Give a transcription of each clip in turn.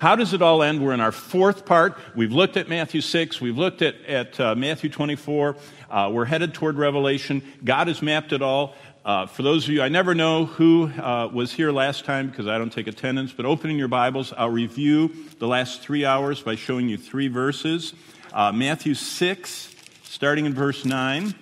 How does it all end? We're in our fourth part. We've looked at Matthew 6. We've looked at Matthew 24. We're headed toward Revelation. God has mapped it all. For those of you, I never know who was here last time because I don't take attendance, but opening your Bibles, I'll review the last 3 hours by showing you 3 verses. Matthew 6, starting in verse 9.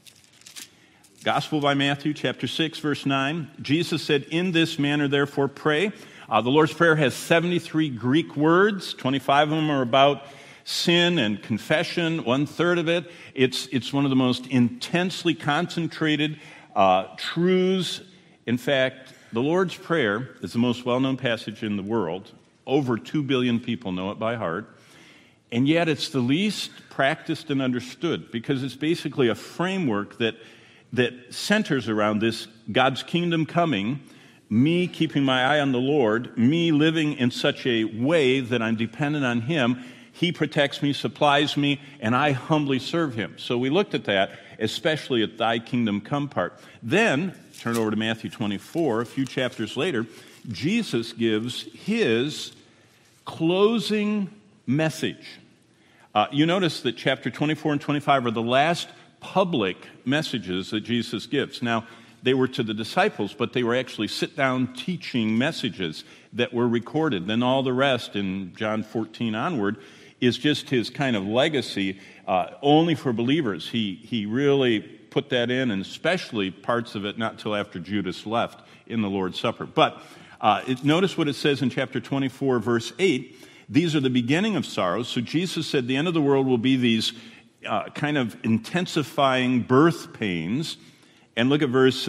Gospel by Matthew, chapter 6, verse 9. Jesus said, "In this manner, therefore, pray." The Lord's Prayer has 73 Greek words. 25 of them are about sin and confession. 1/3 of it, it's one of the most intensely concentrated truths. In fact, the Lord's Prayer is the most well-known passage in the world. Over 2 billion people know it by heart. And yet it's the least practiced and understood because it's basically a framework that centers around this God's kingdom coming, me keeping my eye on the Lord, me living in such a way that I'm dependent on Him. He protects me, supplies me, and I humbly serve Him. So we looked at that, especially at Thy Kingdom Come part. Then, turn over to Matthew 24, a few chapters later, Jesus gives His closing message. You notice that chapter 24 and 25 are the last public messages that Jesus gives. Now, they were to the disciples, but they were actually sit-down teaching messages that were recorded. Then all the rest in John 14 onward is just His kind of legacy, only for believers. He really put that in, and especially parts of it not till after Judas left in the Lord's Supper. But notice what it says in chapter 24, verse 8. These are the beginning of sorrows. So Jesus said the end of the world will be these kind of intensifying birth pains. And look at verse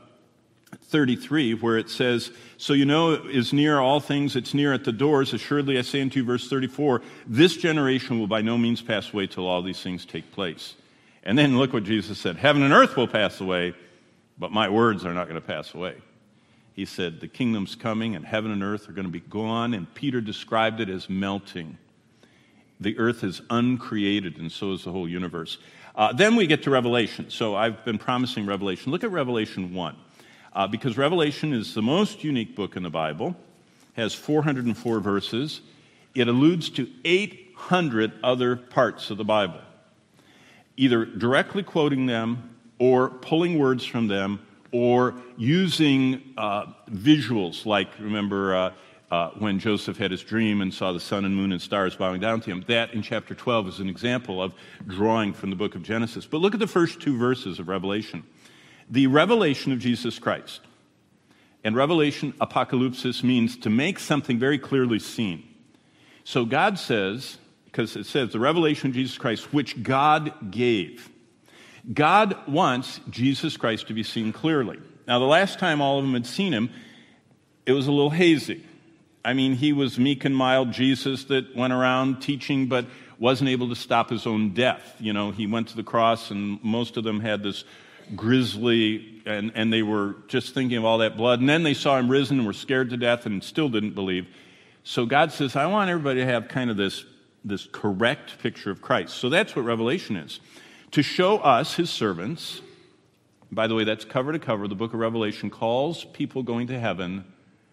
33, where it says, "So you know it is near all things, it's near at the doors. Assuredly I say unto you," verse 34, "this generation will by no means pass away till all these things take place." And then look what Jesus said, "Heaven and earth will pass away, but my words are not going to pass away." He said the kingdom's coming and heaven and earth are going to be gone, and Peter described it as melting. The earth is uncreated, and so is the whole universe. Then we get to Revelation. So I've been promising Revelation. Look at Revelation 1. Because Revelation is the most unique book in the Bible, has 404 verses. It alludes to 800 other parts of the Bible, either directly quoting them or pulling words from them or using visuals, like, remember, when Joseph had his dream and saw the sun and moon and stars bowing down to him. That in chapter 12 is an example of drawing from the book of Genesis. But look at the first 2 verses of Revelation. The revelation of Jesus Christ. And revelation, apocalypsis, means to make something very clearly seen. So God says, because it says the revelation of Jesus Christ, which God gave. God wants Jesus Christ to be seen clearly. Now, the last time all of them had seen Him, it was a little hazy. I mean, He was meek and mild Jesus that went around teaching but wasn't able to stop His own death. You know, He went to the cross and most of them had this grisly, and they were just thinking of all that blood. And then they saw Him risen and were scared to death and still didn't believe. So God says, I want everybody to have kind of this correct picture of Christ. So that's what Revelation is. To show us, His servants, by the way, that's cover to cover, the book of Revelation calls people going to heaven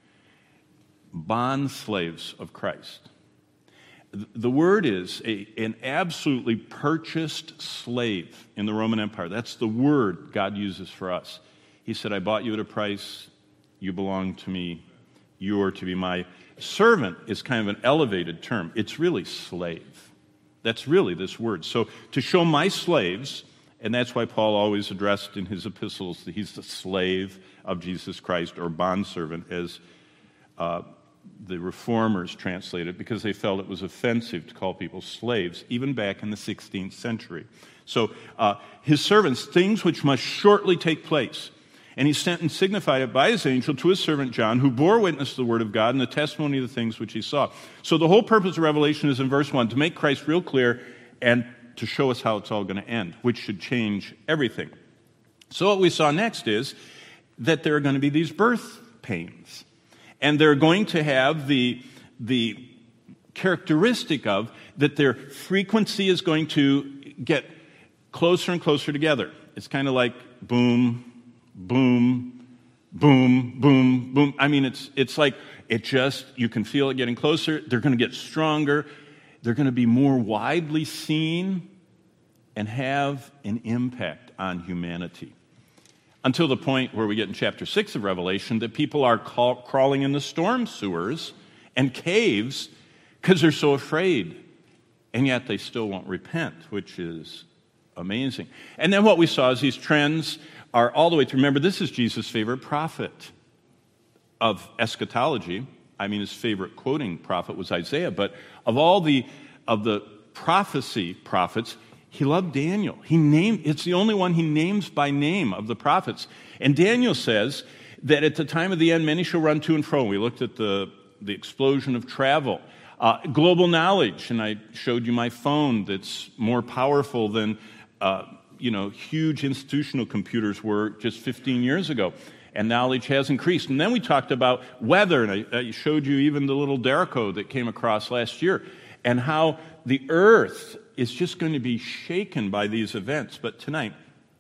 bond slaves of Christ. The word is an absolutely purchased slave in the Roman Empire. That's the word God uses for us. He said, I bought you at a price. You belong to me. You are to be my servant is kind of an elevated term. It's really slave. That's really this word. So to show my slaves, and that's why Paul always addressed in his epistles that he's the slave of Jesus Christ, or bondservant, as the reformers translated, because they felt it was offensive to call people slaves, even back in the 16th century. So His servants, things which must shortly take place. And He sent and signified it by His angel to His servant John, who bore witness to the word of God and the testimony of the things which he saw. So the whole purpose of Revelation is in verse 1, to make Christ real clear and to show us how it's all going to end, which should change everything. So what we saw next is that there are going to be these birth pains. And they're going to have the characteristic of that their frequency is going to get closer and closer together. It's kind of like boom, boom, boom, boom, boom. I mean, it's like You can feel it getting closer. They're going to get stronger. They're going to be more widely seen and have an impact on humanity. Until the point where we get in chapter 6 of Revelation that people are crawling in the storm sewers and caves because they're so afraid. And yet they still won't repent, which is amazing. And then what we saw is these trends are all the way through. Remember, this is Jesus' favorite prophet of eschatology. I mean, his favorite quoting prophet was Isaiah. But of the prophecy prophets, he loved Daniel. It's the only one he names by name of the prophets. And Daniel says that at the time of the end, many shall run to and fro. We looked at the explosion of travel. Global knowledge, and I showed you my phone that's more powerful than huge institutional computers were just 15 years ago. And knowledge has increased. And then we talked about weather, and I showed you even the little Derico that came across last year, and how the earth is just going to be shaken by these events. But tonight,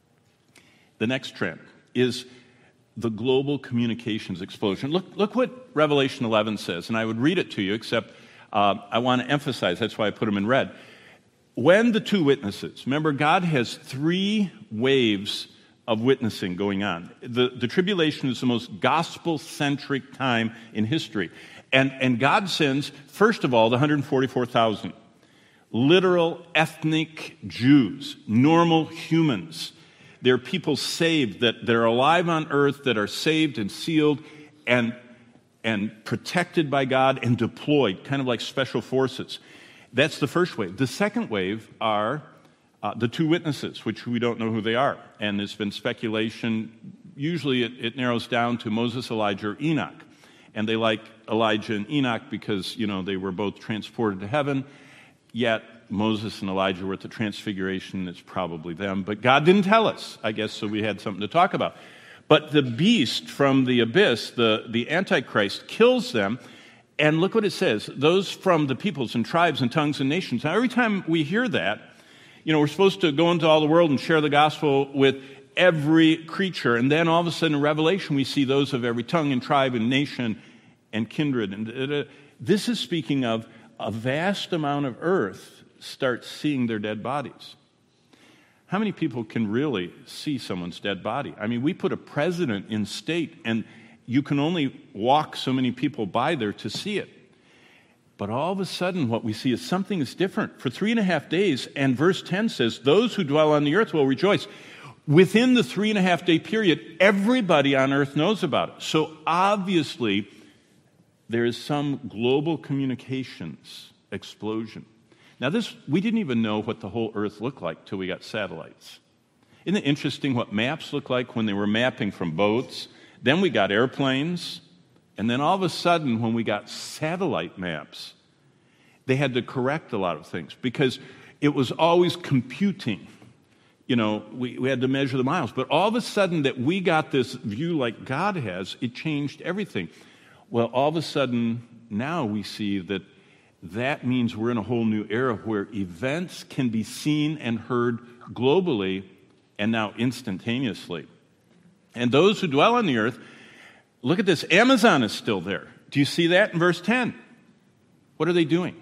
the next trend is the global communications explosion. Look what Revelation 11 says, and I would read it to you, except I want to emphasize, that's why I put them in red. When the two witnesses, remember, God has 3 waves of witnessing going on. The tribulation is the most gospel-centric time in history. And God sends, first of all, the 144,000 literal ethnic Jews, normal humans. They're people saved, that are alive on earth, that are saved and sealed and protected by God and deployed, kind of like special forces. That's the first wave. The second wave are the 2 witnesses, which we don't know who they are. And there's been speculation. Usually it narrows down to Moses, Elijah, or Enoch. And they like Elijah and Enoch because, they were both transported to heaven. Yet Moses and Elijah were at the transfiguration. It's probably them. But God didn't tell us, I guess, so we had something to talk about. But the beast from the abyss, the Antichrist, kills them. And look what it says. Those from the peoples and tribes and tongues and nations. Now, every time we hear that, we're supposed to go into all the world and share the gospel with every creature. And then all of a sudden in Revelation, we see those of every tongue and tribe and nation and kindred. And this is speaking of a vast amount of earth starts seeing their dead bodies. How many people can really see someone's dead body? I mean, we put a president in state, and you can only walk so many people by there to see it. But all of a sudden, what we see is something is different. For 3.5 days, and verse 10 says, those who dwell on the earth will rejoice. Within the 3.5-day period, everybody on earth knows about it. So obviously, there is some global communications explosion. Now, we didn't even know what the whole earth looked like till we got satellites. Isn't it interesting what maps look like when they were mapping from boats? Then we got airplanes. And then all of a sudden, when we got satellite maps, they had to correct a lot of things because it was always computing. We had to measure the miles. But all of a sudden that we got this view like God has, it changed everything. Well, all of a sudden, now we see that means we're in a whole new era where events can be seen and heard globally and now instantaneously. And those who dwell on the earth, look at this. Amazon is still there. Do you see that in verse 10? What are they doing?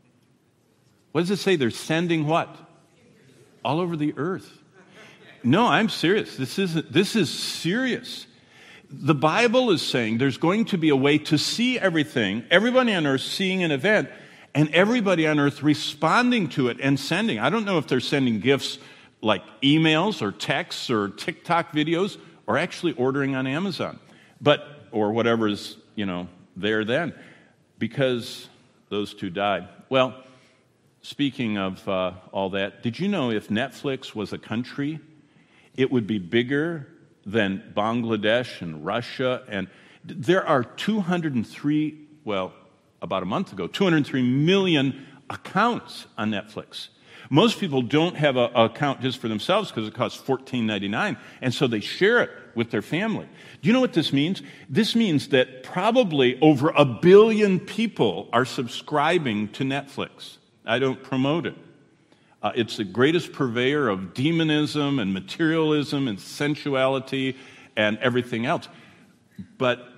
What does it say? They're sending what? All over the earth. No, I'm serious. This is serious. The Bible is saying there's going to be a way to see everything, everybody on earth seeing an event, and everybody on earth responding to it and sending. I don't know if they're sending gifts like emails or texts or TikTok videos or actually ordering on Amazon. Or whatever is, there then, because those 2 died. Well, speaking of all that, did you know if Netflix was a country, it would be bigger than Bangladesh and Russia? And there are 203, about a month ago, 203 million accounts on Netflix. Most people don't have an account just for themselves because it costs $14.99, and so they share it with their family. Do you know what this means? This means that probably over 1 billion people are subscribing to Netflix. I don't promote it. It's the greatest purveyor of demonism and materialism and sensuality and everything else. But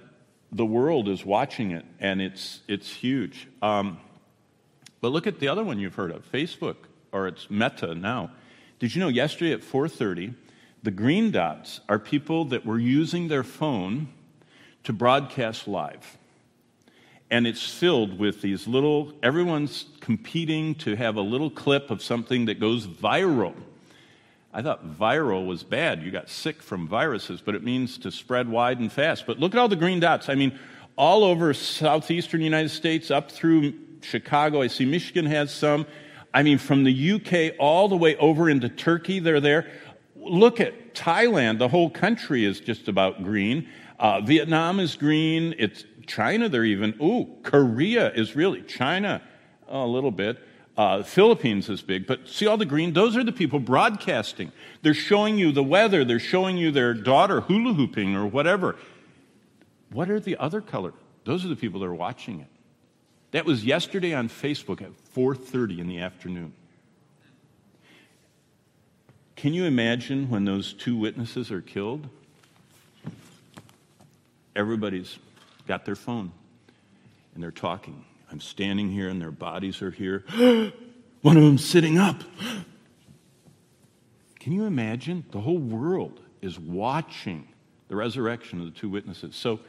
the world is watching it, and it's huge. But look at the other one you've heard of, Facebook, or it's Meta now. Did you know yesterday at 4:30, the green dots are people that were using their phone to broadcast live. And it's filled with these little, everyone's competing to have a little clip of something that goes viral. I thought viral was bad. You got sick from viruses, but it means to spread wide and fast. But look at all the green dots. I mean, all over southeastern United States, up through Chicago. I see Michigan has some. I mean, from the UK all the way over into Turkey, they're there. Look at Thailand. The whole country is just about green. Vietnam is green. It's China, they're even. Korea is really. China, a little bit. Philippines is big. But see all the green? Those are the people broadcasting. They're showing you the weather. They're showing you their daughter hula hooping or whatever. What are the other color? Those are the people that are watching it. That was yesterday on Facebook at 4:30 in the afternoon. Can you imagine when those two witnesses are killed? Everybody's got their phone, and they're talking. I'm standing here, and their bodies are here. One of them's sitting up. Can you imagine? The whole world is watching the resurrection of the two witnesses. So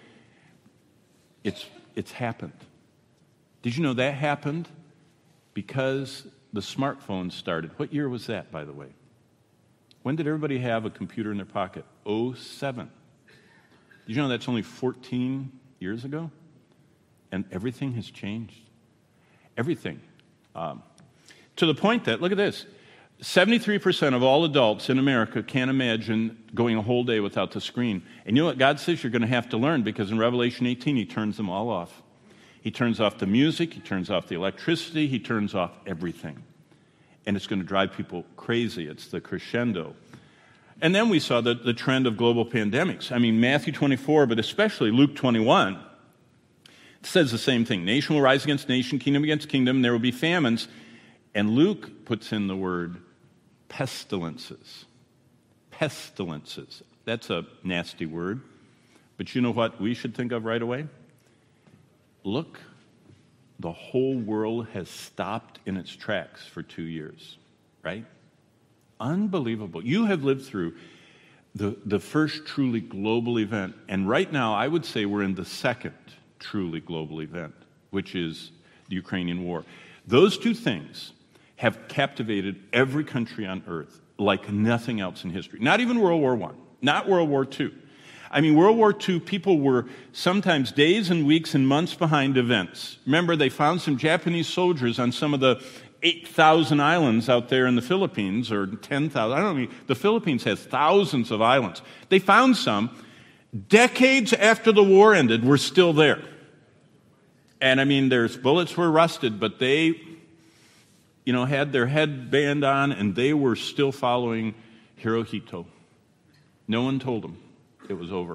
it's happened. Did you know that happened because the smartphone started? What year was that, by the way? When did everybody have a computer in their pocket? 2007. Did you know that's only 14 years ago? And everything has changed. Everything. To the point that, look at this, 73% of all adults in America can't imagine going a whole day without the screen. And you know what God says you're going to have to learn, because in Revelation 18, he turns them all off. He turns off the music, he turns off the electricity, he turns off everything. And it's going to drive people crazy. It's the crescendo. And then we saw the trend of global pandemics. I mean, Matthew 24, but especially Luke 21, says the same thing. Nation will rise against nation, kingdom against kingdom, and there will be famines. And Luke puts in the word pestilences. Pestilences. That's a nasty word. But you know what we should think of right away? Look, the whole world has stopped in its tracks for 2 years, right? Unbelievable. You have lived through the first truly global event, and right now I would say we're in the second truly global event, which is the Ukrainian war. Those two things have captivated every country on earth like nothing else in history. Not even World War I, not World War II. I mean, World War II, people were sometimes days and weeks and months behind events. Remember, they found some Japanese soldiers on some of the 8,000 islands out there in the Philippines, or 10,000. I don't know. The Philippines has thousands of islands. They found some. Decades after the war ended, we're still there. And I mean, their bullets were rusted, but they, had their headband on, and they were still following Hirohito. No one told them it was over.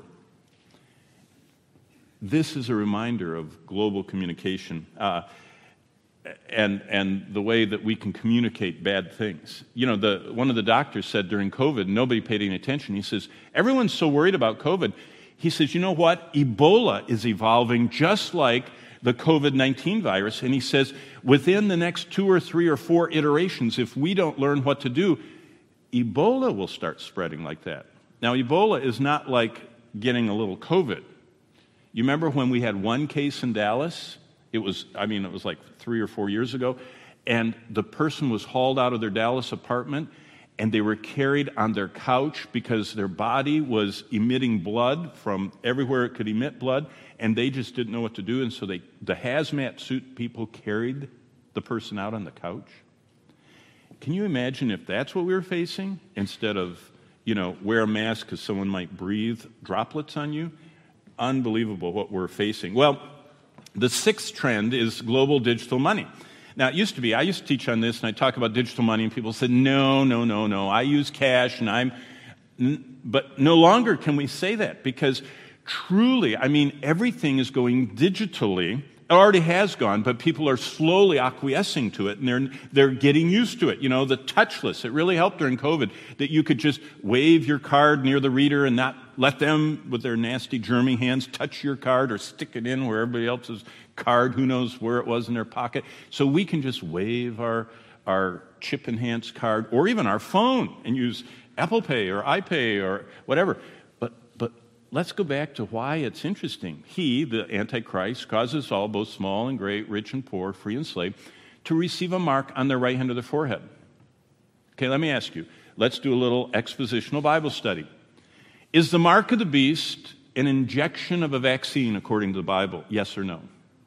This is a reminder of global communication and the way that we can communicate bad things. One of the doctors said during COVID, nobody paid any attention. He says, everyone's so worried about COVID. He says, you know what? Ebola is evolving just like the COVID-19 virus. And he says, within the next 2 or 3 or 4 iterations, if we don't learn what to do, Ebola will start spreading like that. Now, Ebola is not like getting a little COVID. You remember when we had one case in Dallas? It was like 3 or 4 years ago, and the person was hauled out of their Dallas apartment, and they were carried on their couch because their body was emitting blood from everywhere it could emit blood, and they just didn't know what to do, and so the hazmat suit people carried the person out on the couch. Can you imagine if that's what we were facing instead of wear a mask because someone might breathe droplets on you? Unbelievable what we're facing. Well, the sixth trend is global digital money. Now, I used to teach on this, and I talk about digital money, and people said, no, I use cash, but no longer can we say that, because truly, everything is going digitally. It already has gone, but people are slowly acquiescing to it, and they're getting used to it. The touchless, it really helped during COVID that you could just wave your card near the reader and not let them, with their nasty germy hands, touch your card or stick it in where everybody else's card, who knows where it was in their pocket. So we can just wave our chip-enhanced card or even our phone and use Apple Pay or iPay or whatever. But let's go back to why it's interesting. He, the Antichrist, causes all, both small and great, rich and poor, free and slave, to receive a mark on their right hand of their forehead. Okay, let me ask you. Let's do a little expositional Bible study. Is the mark of the beast an injection of a vaccine according to the Bible? Yes or no?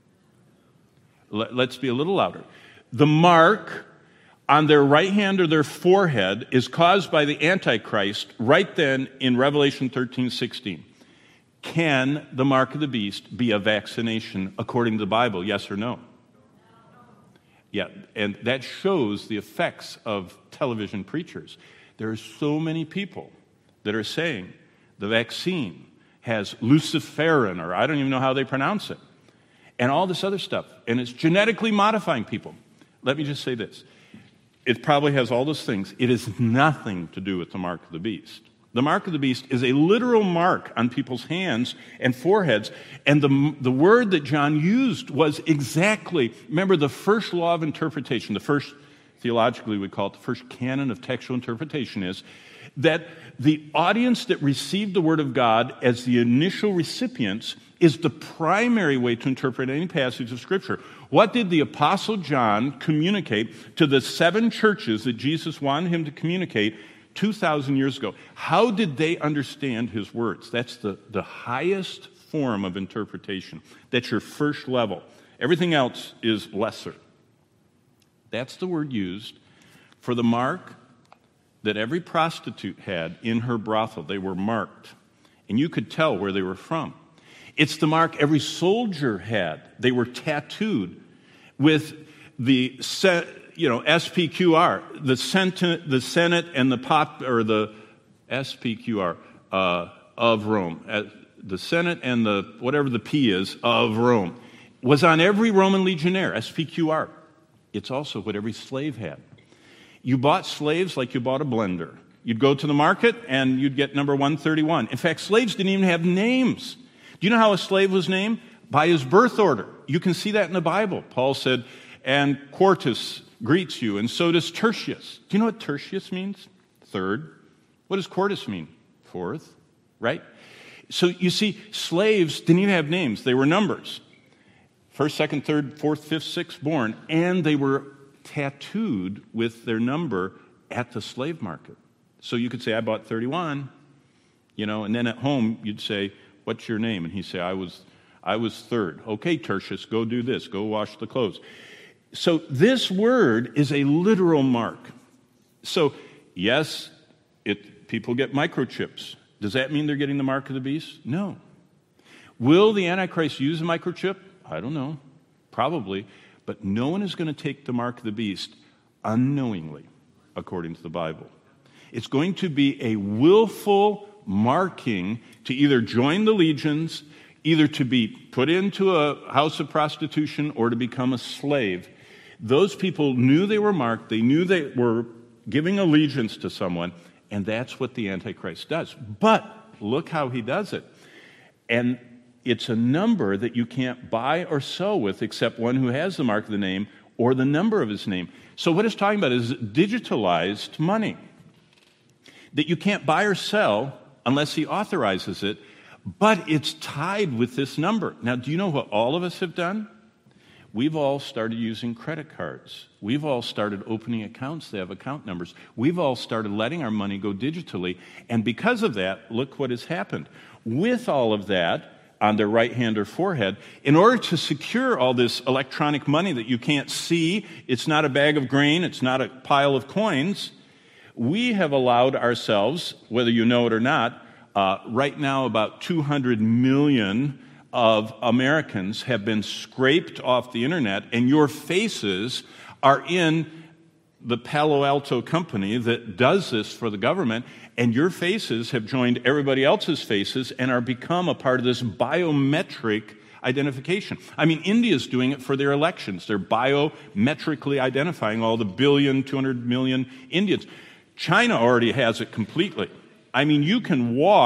Let's be a little louder. The mark on their right hand or their forehead is caused by the Antichrist right then in Revelation 13:16. Can the mark of the beast be a vaccination according to the Bible? Yes or no? Yeah, and that shows the effects of television preachers. There are so many people that are saying the vaccine has luciferin, or I don't even know how they pronounce it, and all this other stuff, and it's genetically modifying people. Let me just say this. It probably has all those things. It has nothing to do with the mark of the beast. The mark of the beast is a literal mark on people's hands and foreheads, and the word that John used was exactly, remember the first law of interpretation, the first, theologically we call it the first canon of textual interpretation, is that the audience that received the Word of God as the initial recipients is the primary way to interpret any passage of Scripture. What did the Apostle John communicate to the 7 churches that Jesus wanted him to communicate 2,000 years ago? How did they understand his words? That's the highest form of interpretation. That's your first level. Everything else is lesser. That's the word used for the mark that every prostitute had in her brothel. They were marked, and you could tell where they were from. It's the mark every soldier had. They were tattooed with the SPQR, the Senate and the the SPQR of Rome, the Senate and the whatever the P is of Rome, was on every Roman legionnaire. SPQR. It's also what every slave had. You bought slaves like you bought a blender. You'd go to the market and you'd get number 131. In fact, slaves didn't even have names. Do you know how a slave was named? By his birth order. You can see that in the Bible. Paul said, and Quartus greets you, and so does Tertius. Do you know what Tertius means? Third. What does Quartus mean? Fourth, right? So you see, slaves didn't even have names. They were numbers. First, second, third, fourth, fifth, sixth born, and they were tattooed with their number at the slave market. So you could say, I bought 31, and then at home you'd say, what's your name? And he'd say, I was third. Okay, Tertius, go do this. Go wash the clothes. So this word is a literal mark. So, yes, people get microchips. Does that mean they're getting the mark of the beast? No. Will the Antichrist use a microchip? I don't know. Probably. But no one is going to take the mark of the beast unknowingly, according to the Bible. It's going to be a willful marking to either join the legions, either to be put into a house of prostitution, or to become a slave. Those people knew they were marked. They knew they were giving allegiance to someone, and that's what the Antichrist does. But look how he does it. And it's a number that you can't buy or sell with except one who has the mark of the name or the number of his name. So what it's talking about is digitalized money that you can't buy or sell unless he authorizes it, but it's tied with this number. Now, do you know what all of us have done? We've all started using credit cards. We've all started opening accounts that have account numbers. We've all started letting our money go digitally. And because of that, look what has happened. With all of that on their right hand or forehead, in order to secure all this electronic money that you can't see, it's not a bag of grain, it's not a pile of coins, we have allowed ourselves, whether you know it or not, right now about 200 million of Americans have been scraped off the internet, and your faces are in the Palo Alto company that does this for the government, and your faces have joined everybody else's faces and are become a part of this biometric identification. I mean, India's doing it for their elections. They're biometrically identifying all the 200 million Indians. China already has it completely. I mean, you can walk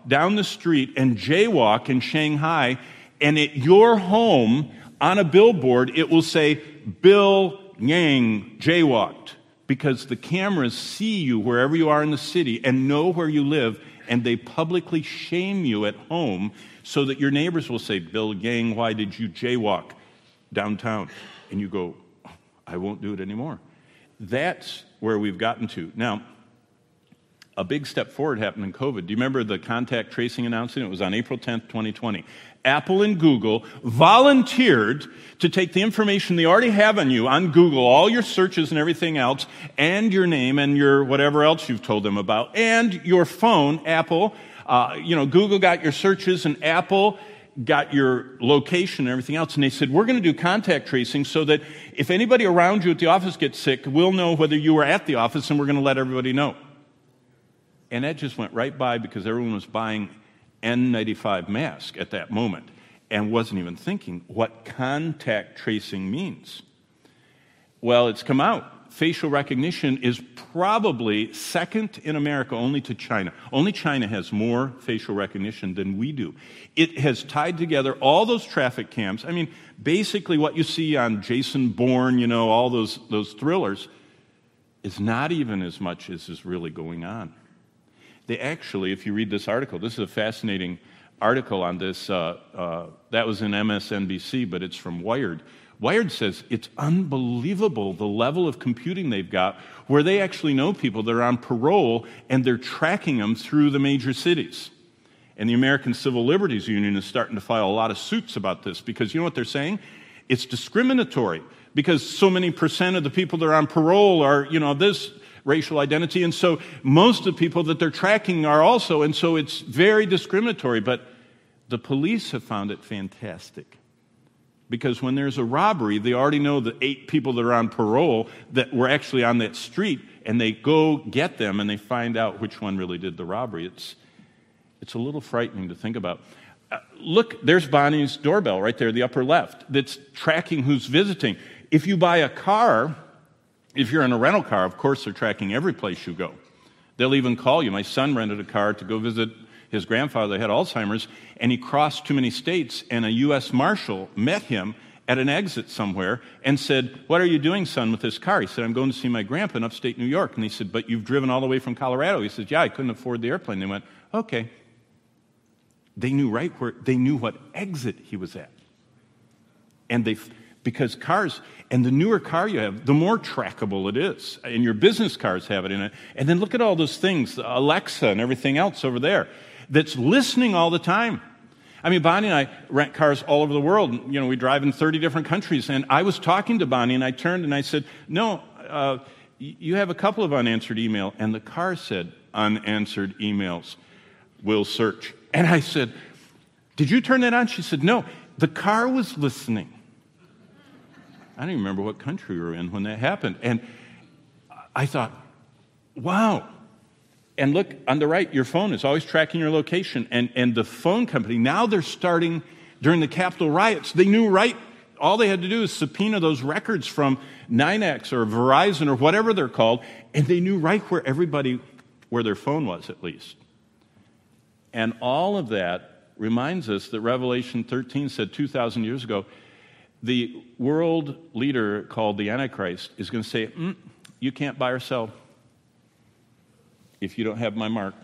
down the street and jaywalk in Shanghai, and at your home on a billboard, it will say, Bill Yang jaywalked, because the cameras see you wherever you are in the city and know where you live, and they publicly shame you at home so that your neighbors will say, Bill Yang, why did you jaywalk downtown? And you go, I won't do it anymore. That's where we've gotten to. Now, a big step forward happened in COVID. Do you remember the contact tracing announcement? It was on April 10th, 2020. Apple and Google volunteered to take the information they already have on you on Google, all your searches and everything else, and your name and your whatever else you've told them about, and your phone, Apple. Google got your searches, and Apple got your location and everything else. And they said, we're going to do contact tracing so that if anybody around you at the office gets sick, we'll know whether you were at the office, and we're going to let everybody know. And that just went right by because everyone was buying N95 masks at that moment and wasn't even thinking what contact tracing means. Well, it's come out. Facial recognition is probably second in America only to China. Only China has more facial recognition than we do. It has tied together all those traffic cams. I mean, basically what you see on Jason Bourne, all those thrillers, is not even as much as is really going on. They actually, if you read this article, this is a fascinating article on this. That was in MSNBC, but it's from Wired. Wired says it's unbelievable the level of computing they've got where they actually know people that are on parole and they're tracking them through the major cities. And the American Civil Liberties Union is starting to file a lot of suits about this because you know what they're saying? It's discriminatory because so many percent of the people that are on parole are, this racial identity, and so most of the people that they're tracking are also, and so it's very discriminatory. But the police have found it fantastic because when there's a robbery, they already know the 8 people that are on parole that were actually on that street, and they go get them and they find out which one really did the robbery. It's a little frightening to think about. Look, there's Bonnie's doorbell right there, the upper left, that's tracking who's visiting. If you buy a car, if you're in a rental car, of course, they're tracking every place you go. They'll even call you. My son rented a car to go visit his grandfather that had Alzheimer's, and he crossed too many states, and a U.S. Marshal met him at an exit somewhere and said, what are you doing, son, with this car? He said, I'm going to see my grandpa in upstate New York. And he said, but you've driven all the way from Colorado. He said, yeah, I couldn't afford the airplane. They went, okay. They knew they knew what exit he was at. And because cars, and the newer car you have, the more trackable it is. And your business cars have it in it. And then look at all those things, Alexa and everything else over there, that's listening all the time. I mean, Bonnie and I rent cars all over the world. We drive in 30 different countries. And I was talking to Bonnie, and I turned and I said, no, you have a couple of unanswered emails. And the car said, unanswered emails will search. And I said, did you turn that on? She said, no, the car was listening. I don't even remember what country we were in when that happened. And I thought, wow. And look, on the right, your phone is always tracking your location. And the phone company, now they're starting, during the Capitol riots, they knew all they had to do is subpoena those records from NYNEX or Verizon or whatever they're called, and they knew right where their phone was, at least. And all of that reminds us that Revelation 13 said 2,000 years ago, the world leader called the Antichrist is going to say, you can't buy or sell if you don't have my mark.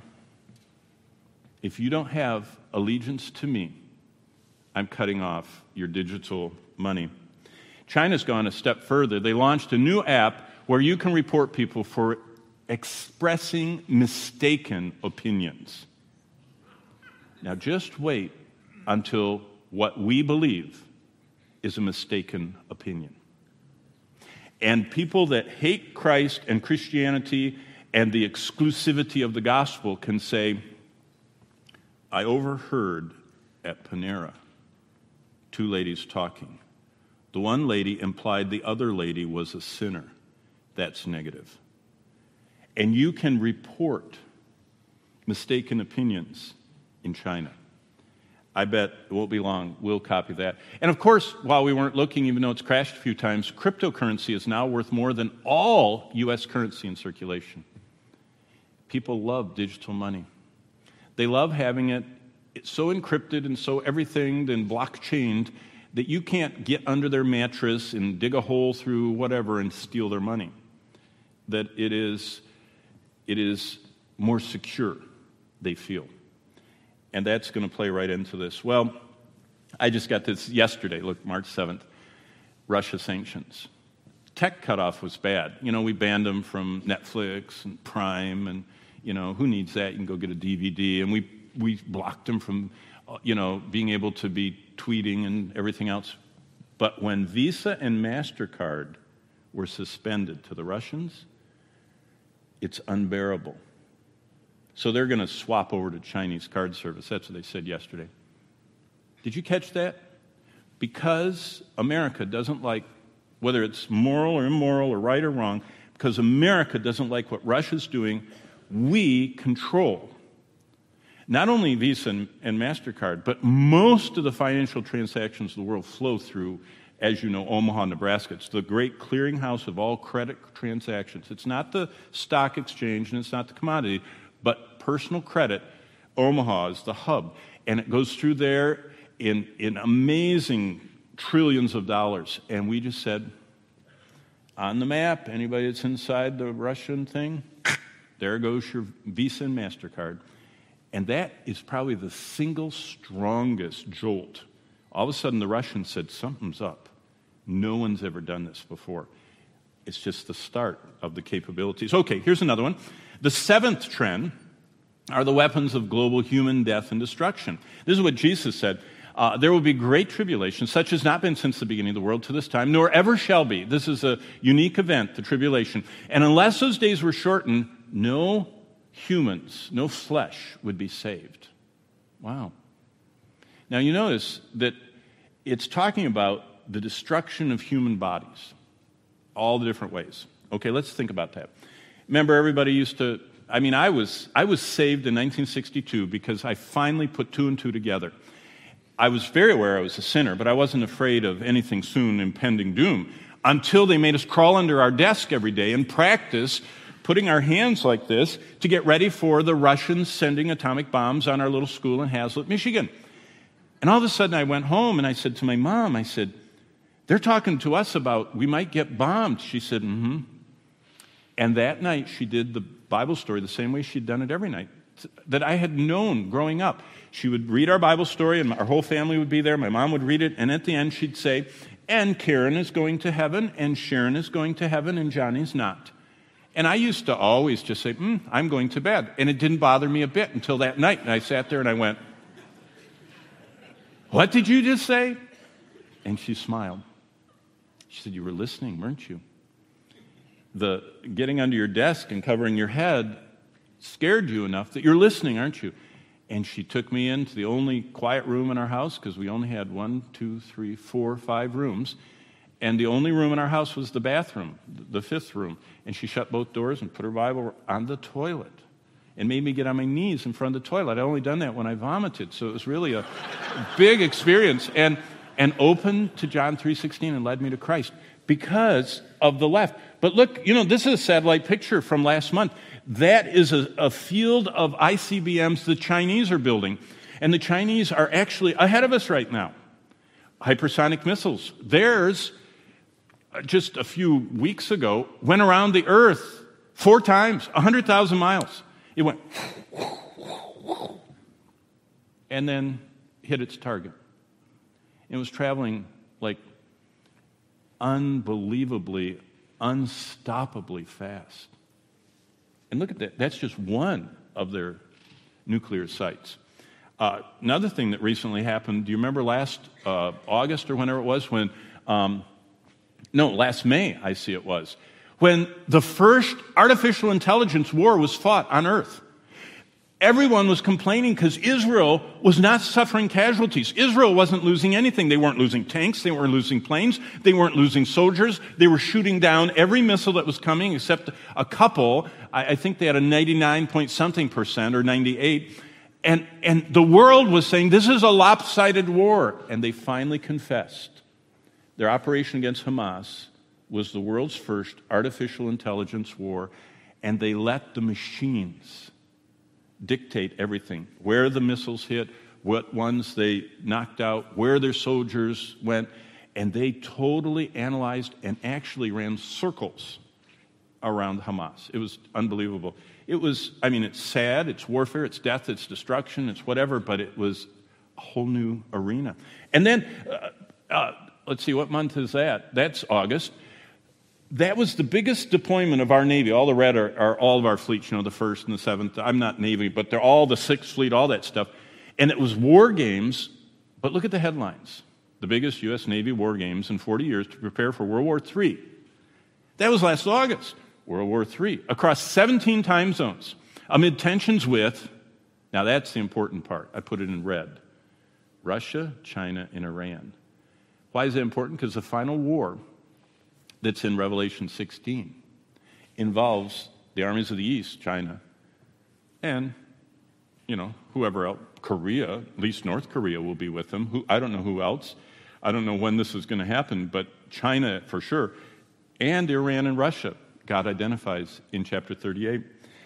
If you don't have allegiance to me, I'm cutting off your digital money. China's gone a step further. They launched a new app where you can report people for expressing mistaken opinions. Now just wait until what we believe is a mistaken opinion. And people that hate Christ and Christianity and the exclusivity of the gospel can say, I overheard at Panera 2 ladies talking. The one lady implied the other lady was a sinner. That's negative. And you can report mistaken opinions in China. I bet it won't be long. We'll copy that. And of course, while we weren't looking, even though it's crashed a few times, cryptocurrency is now worth more than all U.S. currency in circulation. People love digital money. They love having it so encrypted and so everything and blockchained that you can't get under their mattress and dig a hole through whatever and steal their money. That it is more secure, they feel. And that's going to play right into this. Well, I just got this yesterday, look, March 7th, Russia sanctions. Tech cutoff was bad. We banned them from Netflix and Prime, and, who needs that? You can go get a DVD. And we blocked them from, being able to be tweeting and everything else. But when Visa and MasterCard were suspended to the Russians, it's unbearable. So they're going to swap over to Chinese card service. That's what they said yesterday. Did you catch that? Because America doesn't like, whether it's moral or immoral or right or wrong, because America doesn't like what Russia's doing, we control not only Visa and MasterCard, but most of the financial transactions of the world flow through, as you know, Omaha, Nebraska. It's the great clearinghouse of all credit transactions. It's not the stock exchange and it's not the commodity, but personal credit. Omaha is the hub. And it goes through there in amazing trillions of dollars. And we just said, on the map, anybody that's inside the Russian thing, there goes your Visa and MasterCard. And that is probably the single strongest jolt. All of a sudden, the Russians said, something's up. No one's ever done this before. It's just the start of the capabilities. Okay, here's another one. The seventh trend are the weapons of global human death and destruction. This is what Jesus said. There will be great tribulation, such has not been since the beginning of the world to this time, nor ever shall be. This is a unique event, the tribulation. And unless those days were shortened, no humans, no flesh would be saved. Wow. Now you notice that it's talking about the destruction of human bodies, all the different ways. Okay, let's think about that. Remember, everybody used to, I was saved in 1962 because I finally put two and two together. I was very aware I was a sinner, but I wasn't afraid of anything soon impending doom until they made us crawl under our desk every day and practice putting our hands like this to get ready for the Russians sending atomic bombs on our little school in Hazlet, Michigan. And all of a sudden I went home and I said to my mom, I said, they're talking to us about we might get bombed. She said, mm-hmm. And that night she did the Bible story the same way she'd done it every night that I had known growing up. She would read our Bible story and our whole family would be there. My mom would read it, and at the end she'd say, and Karen is going to heaven, and Sharon is going to heaven, and Johnny's not. And I used to always just say, I'm going to bed. And it didn't bother me a bit until that night. And I sat there and I went, what did you just say? And she smiled. She said, you were listening, weren't you? The getting under your desk and covering your head scared you enough that you're listening, aren't you? And she took me into the only quiet room in our house, because we only had 1, 2, 3, 4, 5 rooms. And the only room in our house was the bathroom, the fifth room. And she shut both doors and put her Bible on the toilet and made me get on my knees in front of the toilet. I'd only done that when I vomited, so it was really a big experience. And opened to John 3:16 and led me to Christ because of the left. But look, this is a satellite picture from last month. That is a field of ICBMs the Chinese are building. And the Chinese are actually ahead of us right now. Hypersonic missiles. Theirs, just a few weeks ago, went around the Earth 4 times, 100,000 miles. It went and then hit its target. It was traveling like unbelievably, unstoppably fast. And look at that. That's just one of their nuclear sites. Another thing that recently happened, do you remember last August or whenever it was when, last May, I see it was, when the first artificial intelligence war was fought on Earth. Everyone was complaining because Israel was not suffering casualties. Israel wasn't losing anything. They weren't losing tanks. They weren't losing planes. They weren't losing soldiers. They were shooting down every missile that was coming except a couple. I think they had a 99-point-something% or 98. And the world was saying, this is a lopsided war. And they finally confessed. Their operation against Hamas was the world's first artificial intelligence war. And they let the machines dictate everything, where the missiles hit, what ones they knocked out, where their soldiers went, and they totally analyzed and actually ran circles around Hamas. It was unbelievable. It's sad, it's warfare, it's death, it's destruction, it's whatever, but it was a whole new arena. And then, let's see, what month is that? That's August. That was the biggest deployment of our Navy. All the red are all of our fleets, the 1st and the 7th. I'm not Navy, but they're all the 6th Fleet, all that stuff. And it was war games, but look at the headlines. The biggest U.S. Navy war games in 40 years to prepare for World War III. That was last August, World War III, across 17 time zones, amid tensions with, now that's the important part, I put it in red, Russia, China, and Iran. Why is that important? Because the final war that's in Revelation 16 involves the armies of the East, China, and, whoever else, Korea, at least North Korea will be with them. I don't know who else. I don't know when this is going to happen, but China for sure, and Iran and Russia, God identifies in chapter 38.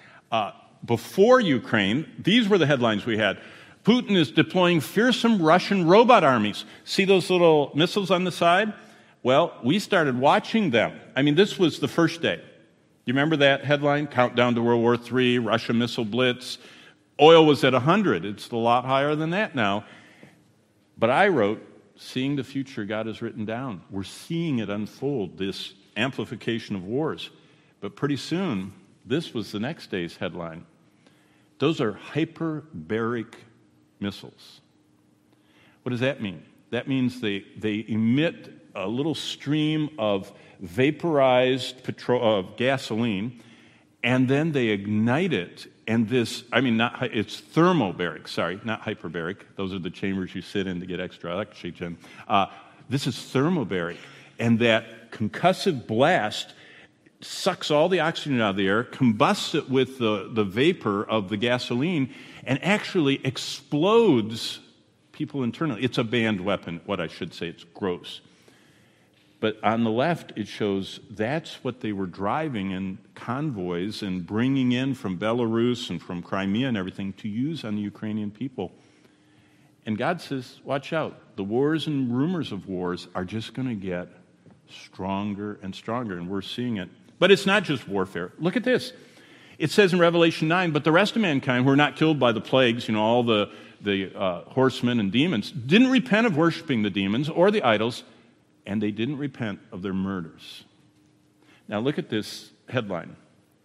Before Ukraine, these were the headlines we had. Putin is deploying fearsome Russian robot armies. See those little missiles on the side? Well, we started watching them. This was the first day. You remember that headline? Countdown to World War III, Russia missile blitz. Oil was at 100. It's a lot higher than that now. But I wrote, seeing the future God has written down. We're seeing it unfold, this amplification of wars. But pretty soon, this was the next day's headline. Those are hyperbaric missiles. What does that mean? That means they emit a little stream of vaporized gasoline, and then they ignite it. And it's thermobaric, sorry, not hyperbaric. Those are the chambers you sit in to get extra oxygen. This is thermobaric. And that concussive blast sucks all the oxygen out of the air, combusts it with the vapor of the gasoline, and actually explodes people internally. It's a banned weapon, what I should say. It's gross. But on the left, it shows that's what they were driving in convoys and bringing in from Belarus and from Crimea and everything to use on the Ukrainian people. And God says, watch out. The wars and rumors of wars are just going to get stronger and stronger, and we're seeing it. But it's not just warfare. Look at this. It says in Revelation 9, but the rest of mankind who were not killed by the plagues, all the horsemen and demons, didn't repent of worshiping the demons or the idols, and they didn't repent of their murders. Now look at this headline.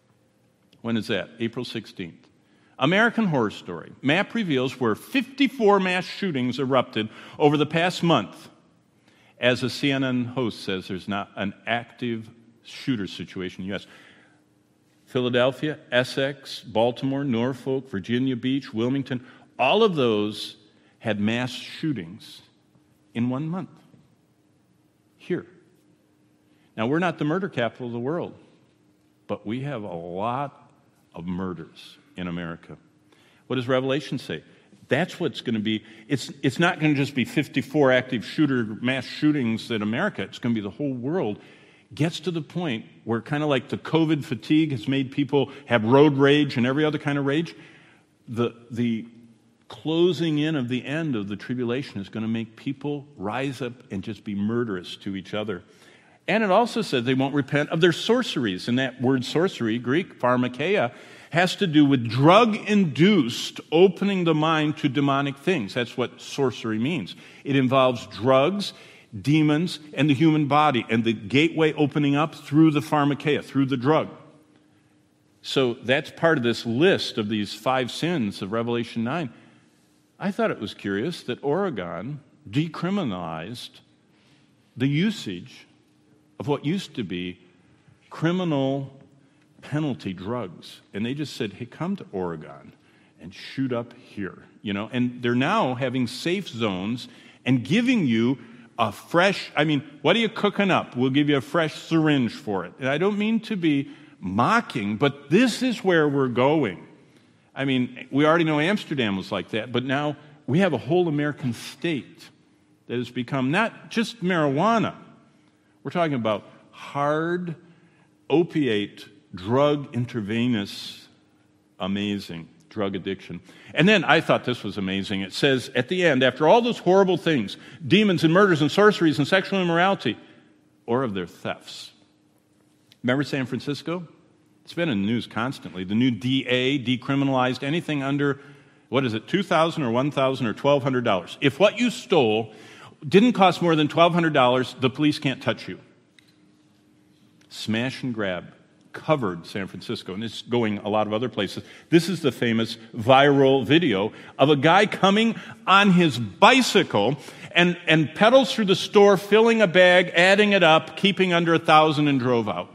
When is that? April 16th. American Horror Story. Map reveals where 54 mass shootings erupted over the past month. As a CNN host says, there's not an active shooter situation in the U.S. Philadelphia, Essex, Baltimore, Norfolk, Virginia Beach, Wilmington, all of those had mass shootings in 1 month. Here. Now, we're not the murder capital of the world, but we have a lot of murders in America. What does Revelation say? That's what's going to be. It's not going to just be 54 active mass shootings in America. It's going to be the whole world. Gets to the point where kind of like the COVID fatigue has made people have road rage and every other kind of rage. The closing in of the end of the tribulation is going to make people rise up and just be murderous to each other. And it also says they won't repent of their sorceries. And that word sorcery, Greek, pharmakeia, has to do with drug-induced opening the mind to demonic things. That's what sorcery means. It involves drugs, demons, and the human body, and the gateway opening up through the pharmakeia, through the drug. So that's part of this list of these 5 sins of Revelation 9. I thought it was curious that Oregon decriminalized the usage of what used to be criminal penalty drugs. And they just said, hey, come to Oregon and shoot up here. And they're now having safe zones and giving you a fresh, what are you cooking up? We'll give you a fresh syringe for it. And I don't mean to be mocking, but this is where we're going. We already know Amsterdam was like that, but now we have a whole American state that has become not just marijuana. We're talking about hard opiate drug intravenous, amazing. drug addiction. And then I thought this was amazing. It says at the end, after all those horrible things, demons and murders and sorceries and sexual immorality, or of their thefts. Remember San Francisco? It's been in the news constantly. The new DA decriminalized anything under, $2,000 or $1,000 or $1,200. If what you stole didn't cost more than $1,200, the police can't touch you. Smash and grab covered San Francisco, and it's going a lot of other places. This is the famous viral video of a guy coming on his bicycle and pedals through the store, filling a bag, adding it up, keeping under $1,000, and drove out.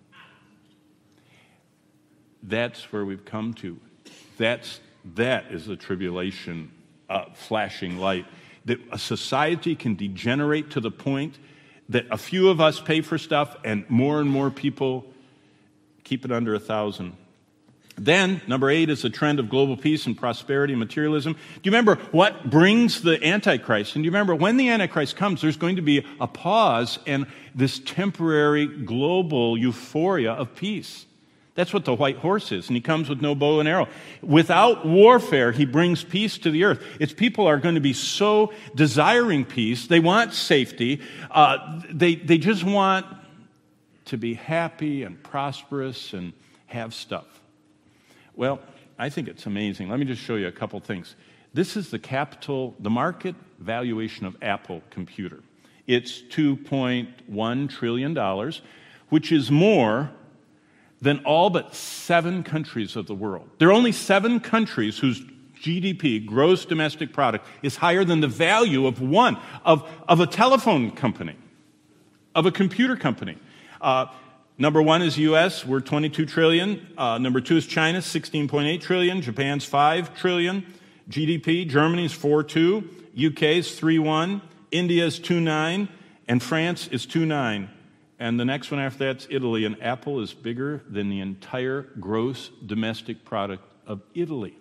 That's where we've come to. That is the tribulation flashing light. That a society can degenerate to the point that a few of us pay for stuff and more people keep it under 1,000. Then, number 8 is the trend of global peace and prosperity and materialism. Do you remember what brings the Antichrist? And do you remember when the Antichrist comes, there's going to be a pause and this temporary global euphoria of peace. That's what the white horse is, and he comes with no bow and arrow. Without warfare, he brings peace to the earth. Its people are going to be so desiring peace. They want safety. They just want to be happy and prosperous and have stuff. Well, I think it's amazing. Let me just show you a couple things. This is the market valuation of Apple computer. It's $2.1 trillion, which is more than all but 7 countries of the world. There are only 7 countries whose GDP, gross domestic product, is higher than the value of one, of a telephone company, of a computer company. Number 1 is U.S., we're 22 trillion. Number 2 is China, 16.8 trillion. Japan's 5 trillion. GDP, Germany's 4.2. UK's 3.1. India's 2.9. And France is 2.9. And the next one after that's Italy, and Apple is bigger than the entire gross domestic product of Italy.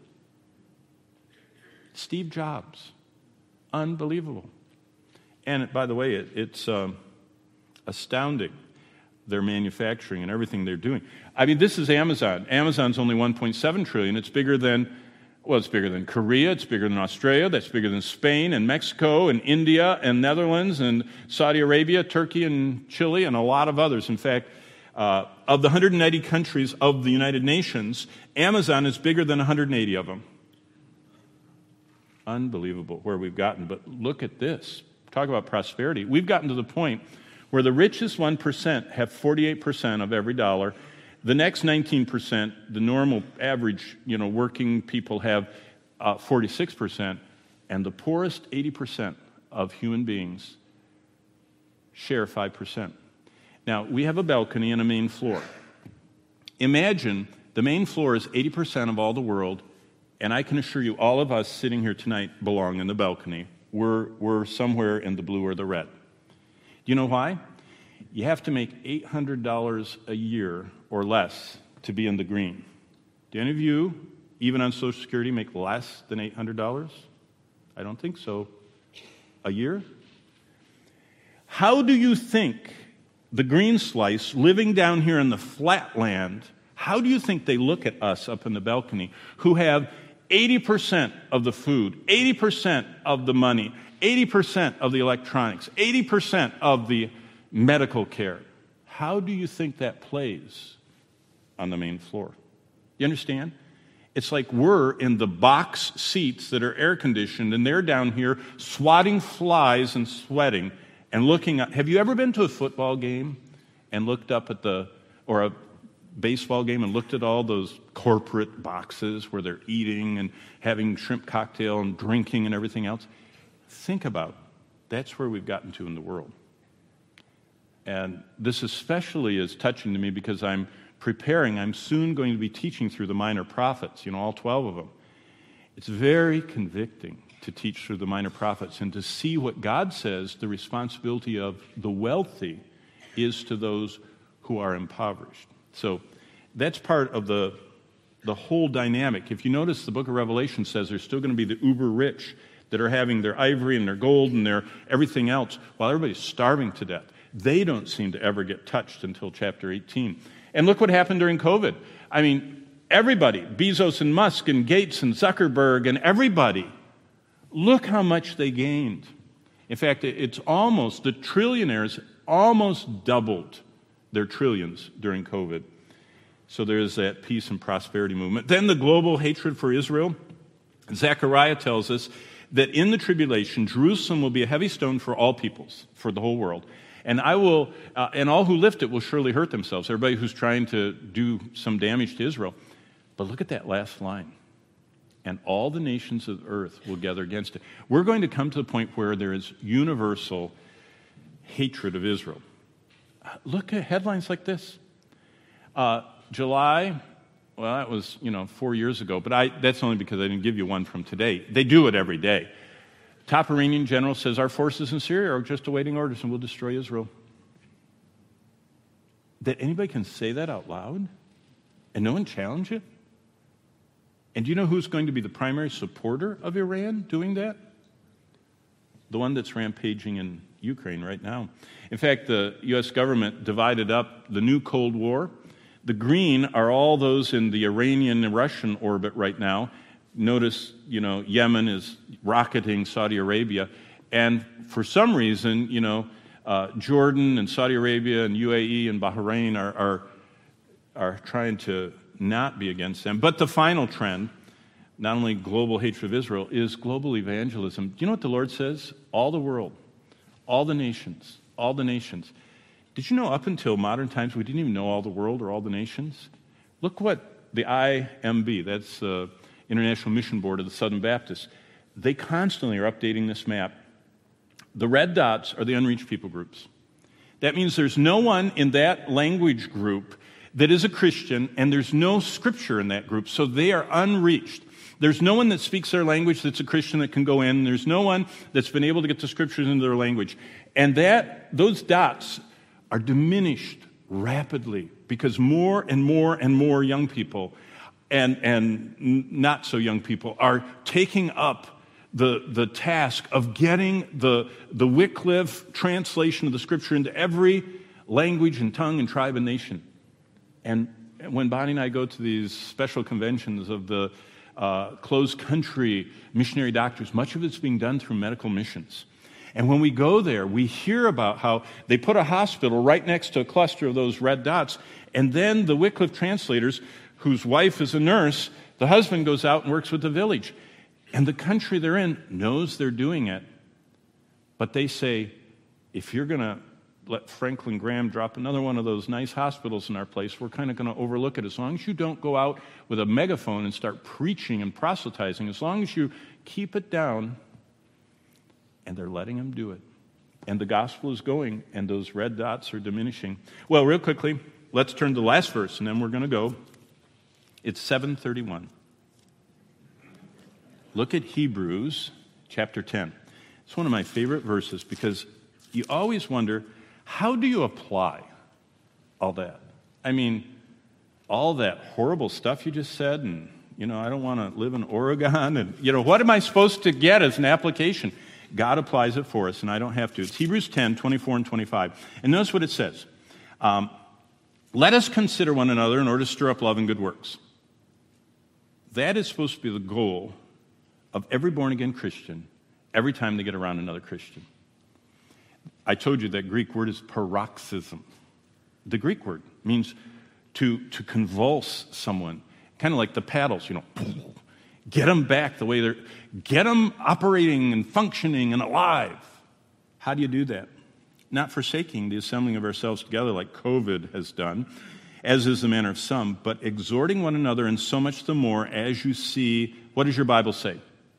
Steve Jobs. Unbelievable. And by the way, it's astounding, their manufacturing and everything they're doing. I mean, this is Amazon. Amazon's only 1.7 trillion. It's bigger than Korea, it's bigger than Australia, that's bigger than Spain and Mexico and India and Netherlands and Saudi Arabia, Turkey and Chile, and a lot of others. In fact, of the 190 countries of the United Nations, Amazon is bigger than 180 of them. Unbelievable where we've gotten. But look at this. Talk about prosperity. We've gotten to the point where the richest 1% have 48% of every dollar. The next 19%, the normal average, working people have 46%, and the poorest 80% of human beings share 5%. Now, we have a balcony and a main floor. Imagine the main floor is 80% of all the world, and I can assure you all of us sitting here tonight belong in the balcony. We're somewhere in the blue or the red. Do you know why? You have to make $800 a year or less to be in the green. Do any of you, even on Social Security, make less than $800? I don't think so. A year? How do you think the green slice living down here in the flatland, how do you think they look at us up in the balcony who have 80% of the food, 80% of the money, 80% of the electronics, 80% of the medical care? How do you think that plays on the main floor? You understand? It's like we're in the box seats that are air conditioned, and they're down here swatting flies and sweating and looking up. Have you ever been to a football game and looked up at or a baseball game and looked at all those corporate boxes where they're eating and having shrimp cocktail and drinking and everything else? Think about it. That's where we've gotten to in the world. And this especially is touching to me because I'm soon going to be teaching through the minor prophets, all 12 of them. It's very convicting to teach through the minor prophets and to see what God says the responsibility of the wealthy is to those who are impoverished. So that's part of the whole dynamic. If you notice, the book of Revelation says there's still going to be the uber rich that are having their ivory and their gold and their everything else while everybody's starving to death. They don't seem to ever get touched until chapter 18. And look what happened during COVID. I mean, Everybody, Bezos and Musk and Gates and Zuckerberg and everybody, look how much they gained. In fact, it's almost, the trillionaires almost doubled their trillions during COVID. So there's that peace and prosperity movement. Then the global hatred for Israel. Zechariah tells us that in the tribulation, Jerusalem will be a heavy stone for all peoples, for the whole world. And and all who lift it will surely hurt themselves. Everybody who's trying to do some damage to Israel. But look at that last line. And all the nations of earth will gather against it. We're going to come to the point where there is universal hatred of Israel. Look at headlines like this. July, well, that was, 4 years ago, but that's only because I didn't give you one from today. They do it every day. Top Iranian general says our forces in Syria are just awaiting orders and will destroy Israel. That anybody can say that out loud and no one challenge it? And do you know who's going to be the primary supporter of Iran doing that? The one that's rampaging in Ukraine right now. In fact, the U.S. government divided up the new Cold War. The green are all those in the Iranian and Russian orbit right now. Notice, Yemen is rocketing Saudi Arabia. And for some reason, Jordan and Saudi Arabia and UAE and Bahrain are trying to not be against them. But the final trend, not only global hatred of Israel, is global evangelism. Do you know what the Lord says? All the world, all the nations, all the nations. Did you know up until modern times we didn't even know all the world or all the nations? Look what the IMB, that's the International Mission Board of the Southern Baptists, they constantly are updating this map. The red dots are the unreached people groups. That means there's no one in that language group that is a Christian, and there's no scripture in that group, so they are unreached. There's no one that speaks their language that's a Christian that can go in. There's no one that's been able to get the scriptures into their language. And those dots are diminished rapidly because more and more and more young people and not so young people are taking up the task of getting the Wycliffe translation of the scripture into every language and tongue and tribe and nation. And when Bonnie and I go to these special conventions of the closed country missionary doctors, much of it's being done through medical missions. And when we go there, we hear about how they put a hospital right next to a cluster of those red dots, and then the Wycliffe translators, whose wife is a nurse, the husband goes out and works with the village. And the country they're in knows they're doing it. But they say, if you're going to let Franklin Graham drop another one of those nice hospitals in our place, we're kind of going to overlook it. As long as you don't go out with a megaphone and start preaching and proselytizing, as long as you keep it down, and they're letting them do it. And the gospel is going, and those red dots are diminishing. Well, real quickly, let's turn to the last verse, and then we're going to go. It's 7:31. Look at Hebrews chapter 10. It's one of my favorite verses because you always wonder, how do you apply all that? I mean, all that horrible stuff you just said, and, I don't want to live in Oregon, and, what am I supposed to get as an application? God applies it for us, and I don't have to. It's Hebrews 10, 24 and 25. And notice what it says. Let us consider one another in order to stir up love and good works. That is supposed to be the goal of every born-again Christian every time they get around another Christian. I told you that Greek word is paroxysm. The Greek word means to convulse someone, kind of like the paddles, get them back the way get them operating and functioning and alive. How do you do that? Not forsaking the assembling of ourselves together like COVID has done, as is the manner of some, but exhorting one another, and so much the more as you see. What does your Bible say?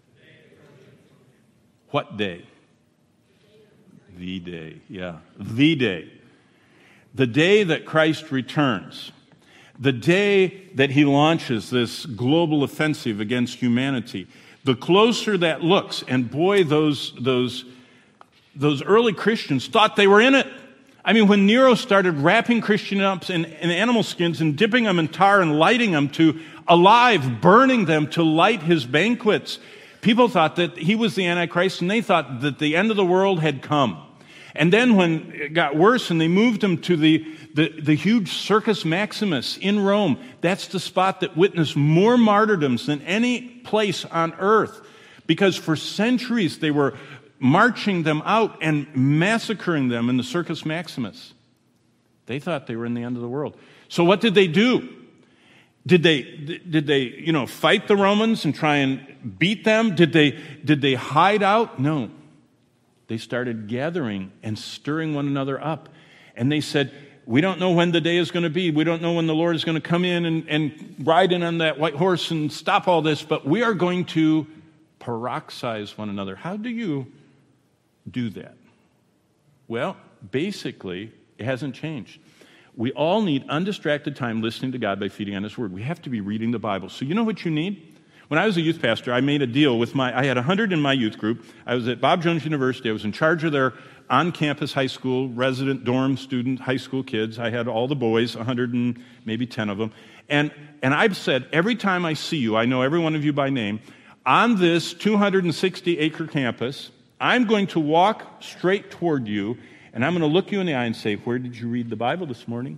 What day? The day, yeah. The day. The day that Christ returns. The day that he launches this global offensive against humanity. The closer that looks, and boy, those early Christians thought they were in it. I mean, when Nero started wrapping Christians up in animal skins and dipping them in tar and lighting them to alive, burning them to light his banquets, people thought that he was the Antichrist, and they thought that the end of the world had come. And then when it got worse and they moved him to the huge Circus Maximus in Rome, that's the spot that witnessed more martyrdoms than any place on earth. Because for centuries they were marching them out and massacring them in the Circus Maximus. They thought they were in the end of the world. So what did they do? Did they fight the Romans and try and beat them? Did they hide out? No. They started gathering and stirring one another up. And they said, we don't know when the day is going to be. We don't know when the Lord is going to come in and ride in on that white horse and stop all this, but we are going to peroxize one another. How do you do that? Well, basically, it hasn't changed. We all need undistracted time listening to God by feeding on His Word. We have to be reading the Bible. So you know what you need? When I was a youth pastor, I made a deal with I had 100 in my youth group. I was at Bob Jones University. I was in charge of their on-campus high school, resident dorm student high school kids. I had all the boys, 100 and maybe 10 of them. And I've said, every time I see you, I know every one of you by name, on this 260-acre campus, I'm going to walk straight toward you, and I'm going to look you in the eye and say, where did you read the Bible this morning?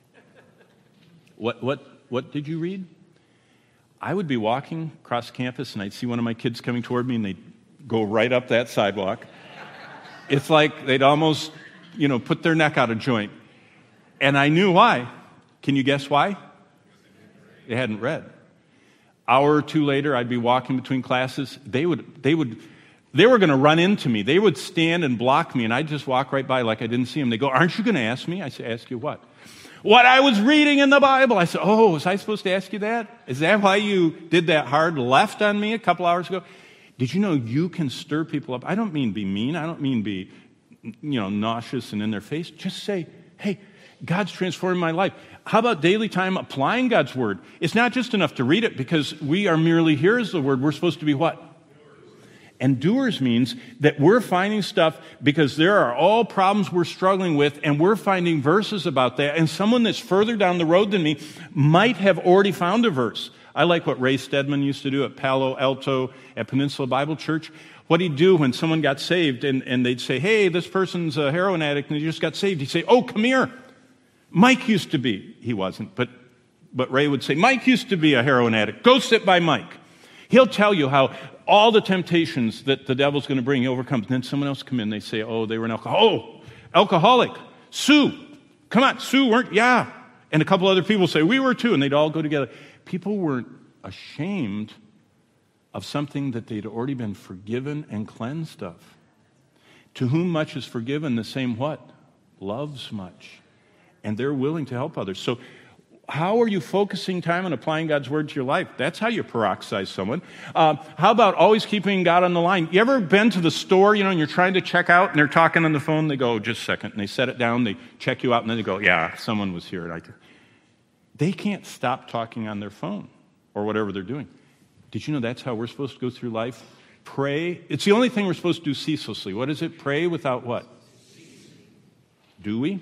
What did you read? I would be walking across campus, and I'd see one of my kids coming toward me, and they'd go right up that sidewalk. It's like they'd almost, put their neck out of joint. And I knew why. Can you guess why? They hadn't read. Hour or two later, I'd be walking between classes. They were going to run into me. They would stand and block me, and I'd just walk right by like I didn't see them. They go, aren't you going to ask me? I say, ask you what? What I was reading in the Bible. I said, oh, was I supposed to ask you that? Is that why you did that hard left on me a couple hours ago? Did you know you can stir people up? I don't mean be mean. I don't mean be, nauseous and in their face. Just say, hey, God's transforming my life. How about daily time applying God's Word? It's not just enough to read it because we are merely hearers of the Word. We're supposed to be what? And doers means that we're finding stuff because there are all problems we're struggling with, and we're finding verses about that. And someone that's further down the road than me might have already found a verse. I like what Ray Stedman used to do at Palo Alto at Peninsula Bible Church. What he'd do when someone got saved, and they'd say, hey, this person's a heroin addict, and he just got saved. He'd say, oh, come here. Mike used to be. He wasn't, but Ray would say, Mike used to be a heroin addict. Go sit by Mike. He'll tell you how all the temptations that the devil's going to bring, he overcomes. And then someone else come in, they say, oh, they were an alcoholic. Sue. Come on, Sue weren't? Yeah. And a couple other people say, we were too. And they'd all go together. People weren't ashamed of something that they'd already been forgiven and cleansed of. To whom much is forgiven, the same what? Loves much. And they're willing to help others. So how are you focusing time on applying God's Word to your life? That's how you peroxize someone. How about always keeping God on the line? You ever been to the store, and you're trying to check out, and they're talking on the phone, they go, just a second, and they set it down, they check you out, and then they go, yeah, someone was here. They can't stop talking on their phone or whatever they're doing. Did you know that's how we're supposed to go through life? Pray. It's the only thing we're supposed to do ceaselessly. What is it? Pray without what? Do we?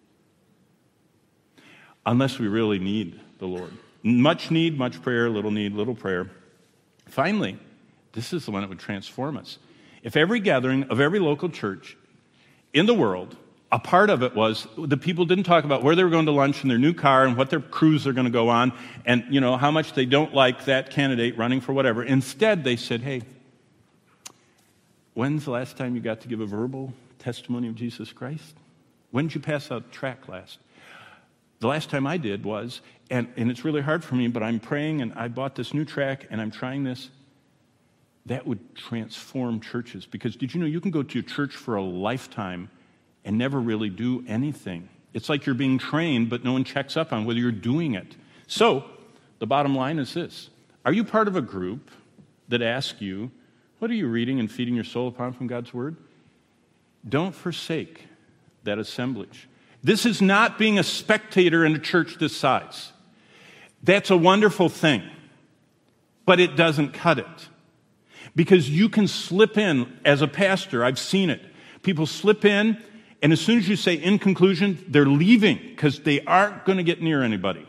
Unless we really need the Lord. Much need, much prayer, little need, little prayer. Finally, this is the one that would transform us. If every gathering of every local church in the world, a part of it was the people didn't talk about where they were going to lunch in their new car and what their cruise they're going to go on and, how much they don't like that candidate running for whatever. Instead, they said, hey, when's the last time you got to give a verbal testimony of Jesus Christ? When did you pass out tract last? The last time I did was, and it's really hard for me, but I'm praying and I bought this new tract and I'm trying this. That would transform churches. Because did you know you can go to a church for a lifetime and never really do anything? It's like you're being trained, but no one checks up on whether you're doing it. So, the bottom line is this. Are you part of a group that asks you, what are you reading and feeding your soul upon from God's Word? Don't forsake that assemblage. This is not being a spectator in a church this size. That's a wonderful thing, but it doesn't cut it. Because you can slip in, as a pastor, I've seen it. People slip in, and as soon as you say, in conclusion, they're leaving because they aren't going to get near anybody.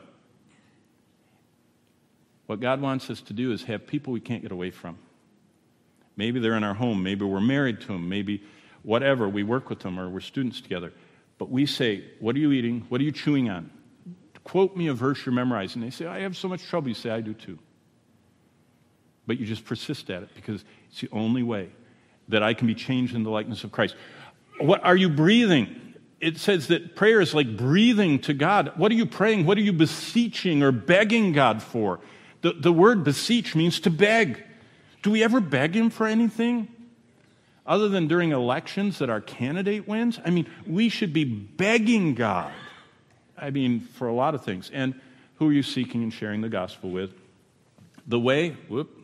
What God wants us to do is have people we can't get away from. Maybe they're in our home. Maybe we're married to them. Maybe whatever, we work with them or we're students together. But we say, what are you eating? What are you chewing on? Quote me a verse you're memorizing. They say, I have so much trouble. You say, I do too. But you just persist at it because it's the only way that I can be changed in the likeness of Christ. What are you breathing? It says that prayer is like breathing to God. What are you praying? What are you beseeching or begging God for? The word beseech means to beg. Do we ever beg him for anything? Other than during elections that our candidate wins? I mean, we should be begging God. I mean, for a lot of things. And who are you seeking and sharing the gospel with? The way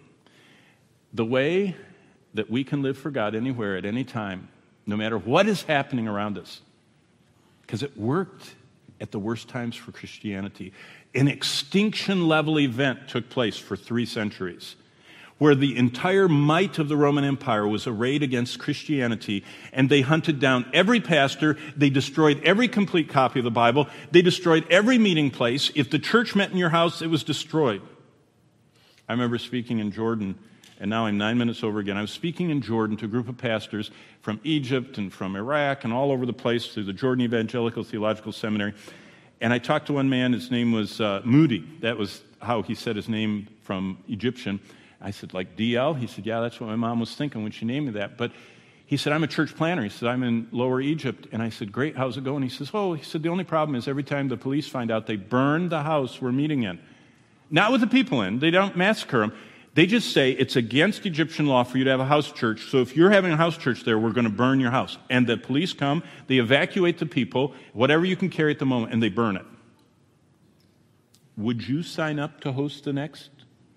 that we can live for God anywhere at any time, no matter what is happening around us, because it worked at the worst times for Christianity. An extinction-level event took place for 3 centuries, where the entire might of the Roman Empire was arrayed against Christianity, and they hunted down every pastor, they destroyed every complete copy of the Bible, they destroyed every meeting place. If the church met in your house, it was destroyed. I remember speaking in Jordan, and now I'm 9 minutes over again. I was speaking in Jordan to a group of pastors from Egypt and from Iraq and all over the place through the Jordan Evangelical Theological Seminary. And I talked to one man, his name was Moody. That was how he said his name from Egyptian. I said, like DL? He said, yeah, that's what my mom was thinking when she named me that. But he said, I'm a church planner. He said, I'm in Lower Egypt. And I said, great, how's it going? He says, the only problem is every time the police find out, they burn the house we're meeting in. Not with the people in. They don't massacre them. They just say it's against Egyptian law for you to have a house church, so if you're having a house church there, we're going to burn your house. And the police come, they evacuate the people, whatever you can carry at the moment, and they burn it. Would you sign up to host the next?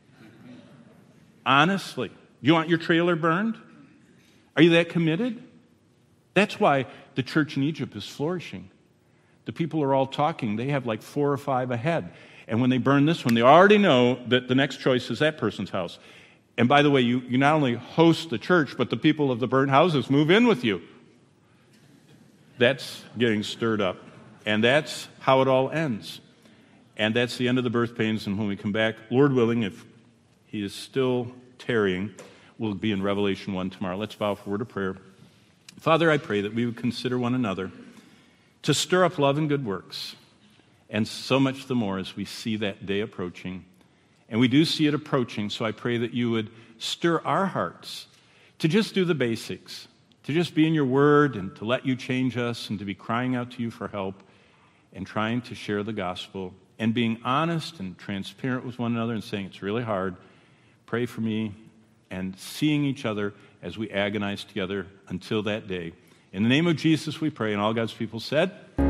Honestly. You want your trailer burned? Are you that committed? That's why the church in Egypt is flourishing. The people are all talking. They have like 4 or 5 ahead. And when they burn this one, they already know that the next choice is that person's house. And by the way, you not only host the church, but the people of the burnt houses move in with you. That's getting stirred up. And that's how it all ends. And that's the end of the birth pains. And when we come back, Lord willing, if he is still tarrying, we'll be in Revelation 1 tomorrow. Let's bow for a word of prayer. Father, I pray that we would consider one another to stir up love and good works. And so much the more as we see that day approaching. And we do see it approaching, so I pray that you would stir our hearts to just do the basics, to just be in your word and to let you change us and to be crying out to you for help and trying to share the gospel and being honest and transparent with one another and saying it's really hard. Pray for me and seeing each other as we agonize together until that day. In the name of Jesus we pray, and all God's people said...